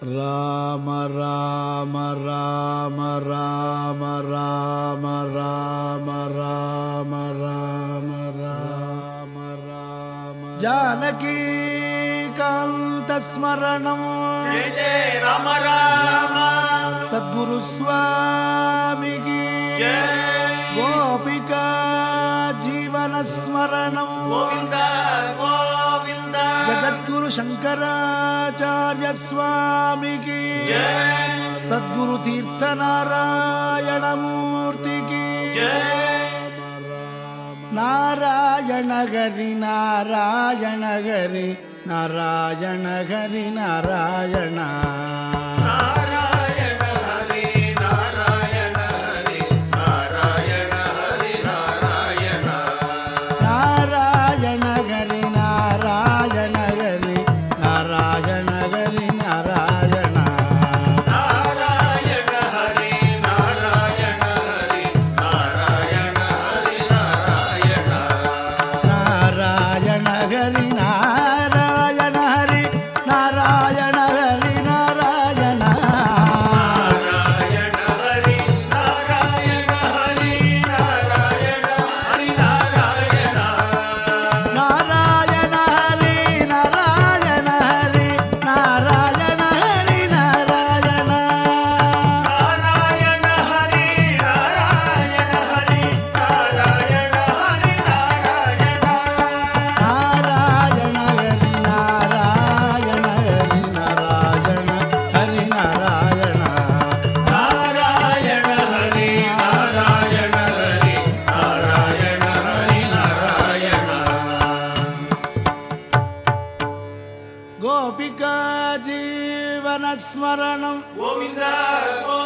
ராம ராம ராம ராம ராம ராம ராம ராம ராம ராம ஜானகி காந்த ஸ்மரணம் ஜெய ஜெய ராம ராம சத்குரு சுவாமி கி கோபிகா ஜீவன ஸ்மரணம் கோவிந்த கோவிந்த ஜகத்குரு சங்கராச்சார்ய ஸ்வாமி கி சத்குரு தீர்த்த நாராயண மூர்த்தி கி நாராயண ஹரி நாராயண ஹரி நாராயண ஹரி நாராயண கோபிகா ஜீவன ஸ்மரணம் கோவிந்த